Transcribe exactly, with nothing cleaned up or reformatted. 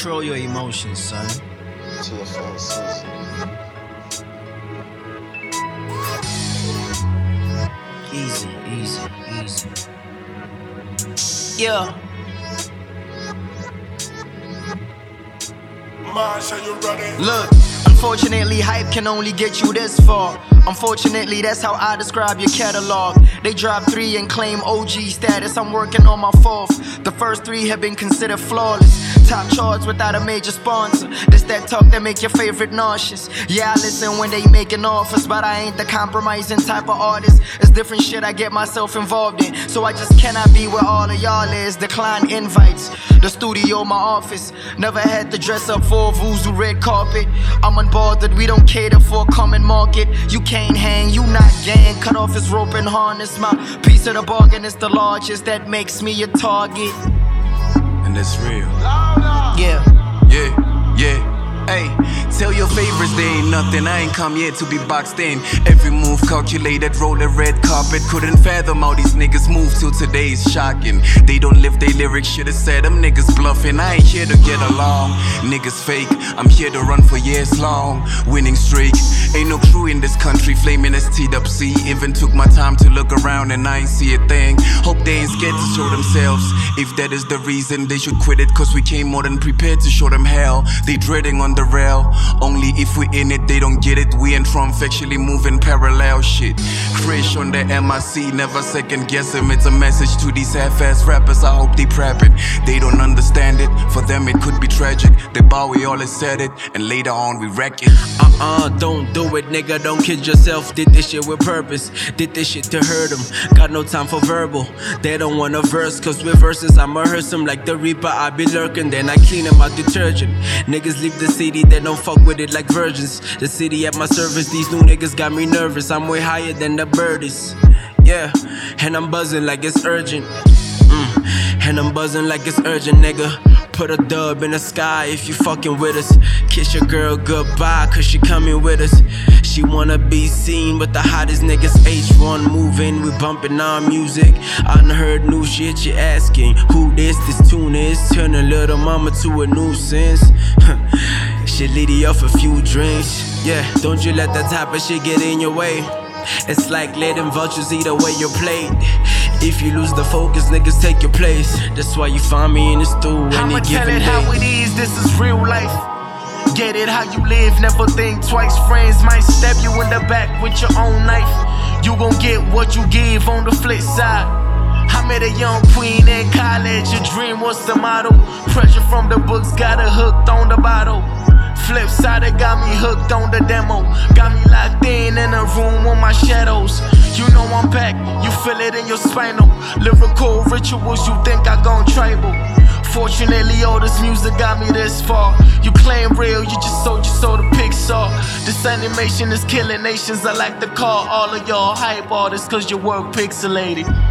Control your emotions, son. T F N season. Easy, easy, easy. Yeah. Look, unfortunately, hype can only get you this far. Unfortunately, that's how I describe your catalog. They drop three and claim O G status. I'm working on my fourth. The first three have been considered flawless. Top charts without a major sponsor. This that talk that make your favorite nauseous. Yeah, I listen when they making offers, but I ain't the compromising type of artist. It's different shit I get myself involved in, so I just cannot be where all of y'all is. Decline invites. The studio, my office. Never had to dress up for a Vuzu red carpet. I'm unbothered, we don't cater for a common market. You can't hang, you not gang. Cut off his rope and harness. My piece of the bargain is the largest. That makes me a target. And it's real. Yeah. Yeah, yeah. Hey, tell your favorites they ain't nothing. I ain't come here to be boxed in. Every move calculated, roll a red carpet. Couldn't fathom how these niggas move till today's shocking. They don't live they lyrics, should've said them niggas bluffing. I ain't here to get along, niggas fake. I'm here to run for years long. Winning streak, ain't no crew in this country flaming as T W C. Even took my time to look around and I ain't see a thing. Hope they ain't scared to show themselves. If that is the reason, they should quit it, cause we came more than prepared to show them hell. They dreading on the rail. Only if we in it, they don't get it. We and Trump actually moving parallel shit. Krish on the M I C, never second guess him. It's a message to these half-ass rappers, I hope they prepping. They don't understand it, for them it could be tragic. They Bowie always said it, and later on we wreck it. Uh-uh, don't do it, nigga, don't kid yourself. Did this shit with purpose, did this shit to hurt them. Got no time for verbal, they don't want a verse. Cause with verses I'ma hearse them like the Reaper. I be lurking, then I clean them out detergent. Niggas leave the city, they don't fuck with it like virgins. The city at my service, these new niggas got me nervous. I'm way higher than the birdies. Yeah, and I'm buzzing like it's urgent. Mm. And I'm buzzing like it's urgent, nigga. Put a dub in the sky if you fucking with us. Kiss your girl goodbye cause she coming with us. She wanna be seen with the hottest niggas. H one moving, we bumping our music. I done heard new shit, you asking who this, this tune is. Turn a little mama to a nuisance. Shit lead you off a few drinks. Yeah, don't you let that type of shit get in your way. It's like letting vultures eat away your plate. If you lose the focus, niggas take your place. That's why you find me in the stool any I'ma tell given it day. how it is, this is real life. Get it how you live, never think twice. Friends might stab you in the back with your own knife. You gon' get what you give on the flip side. I met a young queen in college, your dream was the motto. Pressure from the books got her hooked on the bottle. Flip side, it got me hooked on the demo. Got me locked in in a room with my shadows. You know I'm back, you feel it in your spinal. Lyrical rituals, you think I gone tribal. Fortunately, all this music got me this far. You claim real, you just sold your soul to Pixar. This animation is killing nations, I like to call all of y'all hype artists cause your work pixelated.